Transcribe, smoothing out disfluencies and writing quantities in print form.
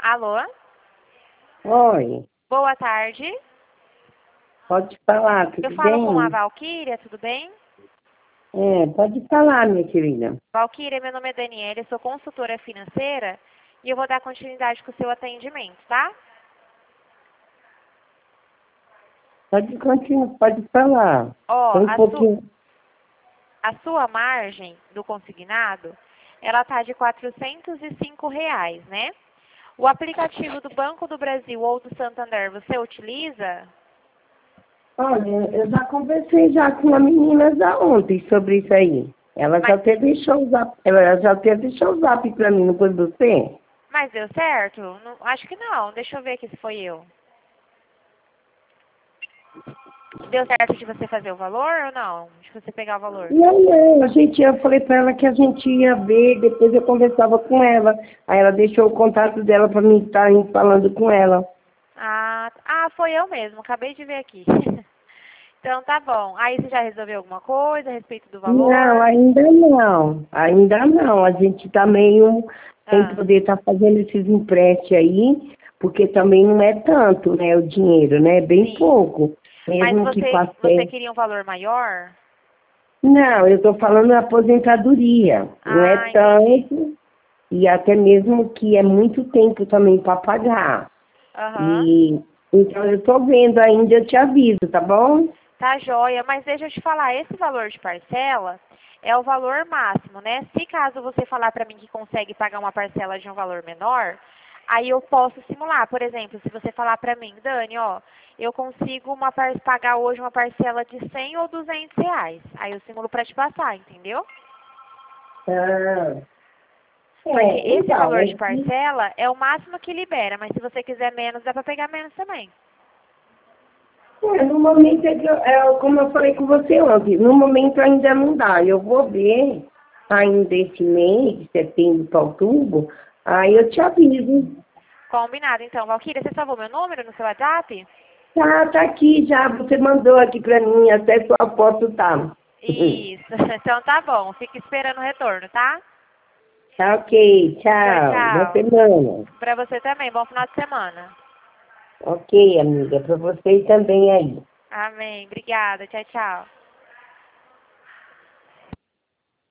Alô? Oi, Boa tarde. pode falar, Eu tudo falo com a bem? Valquíria, tudo bem? Pode falar, minha querida. Valquíria, meu nome é Daniela, eu sou consultora financeira e eu vou dar continuidade com o seu atendimento, tá? Pode continuar, pode falar. Ó, Foi um pouquinho. a sua margem do consignado, ela tá de R$ 405, né? O aplicativo do Banco do Brasil ou do Santander, você utiliza? Olha, eu já conversei já com a menina já ontem sobre isso aí. Ela já Mas, até deixou o zap, ela já até deixou o zap pra mim, não foi você? mas deu certo? Acho que não. Deixa eu ver aqui se foi eu. Deu certo de você fazer o valor ou não? De você pegar o valor? Não, eu falei pra ela que a gente ia ver, depois eu conversava com ela. Aí ela deixou o contato dela pra mim estar falando com ela. Foi eu mesmo. Acabei de ver aqui. Então tá bom. Aí você já resolveu alguma coisa a respeito do Não, valor? ainda não. Ainda não. A gente está meio sem Ah, poder estar fazendo esses empréstimos aí, porque também não é tanto, né, o dinheiro, né? É bem sim. pouco. Mas Mesmo que você passe. queria um valor maior? Não, eu estou falando da aposentadoria. Não é Ah, entendi. tanto, e até mesmo que é muito tempo também para pagar. Aham. E então eu estou vendo ainda, eu te aviso, tá bom? Tá joia. Mas deixa eu te falar, esse valor de parcela é o valor máximo, né? Se caso você falar pra mim que consegue pagar uma parcela de um valor menor, aí eu posso simular. Por exemplo, se você falar pra mim, Dani, ó, eu consigo pagar hoje uma parcela de R$ 100 ou R$ 200. Aí eu simulo pra te passar, entendeu? Ah, Porque esse então, valor de parcela é o máximo que libera, mas se você quiser menos, dá pra pegar menos também. no momento, como eu falei com você ontem, no momento ainda não dá. Eu vou ver ainda esse mês, de setembro para outubro, aí Aham. eu te aviso. Combinado, então. Valquíria, você salvou meu número no seu WhatsApp? Tá aqui já, você mandou aqui para mim, até sua foto tá. Isso. Então tá bom. Fica esperando o retorno, tá? Tá ok, Tchau, tchau. Boa tchau. semana. Pra você também. Bom final de semana. Ok, amiga, para vocês também aí. Amém. Obrigada. Tchau, tchau.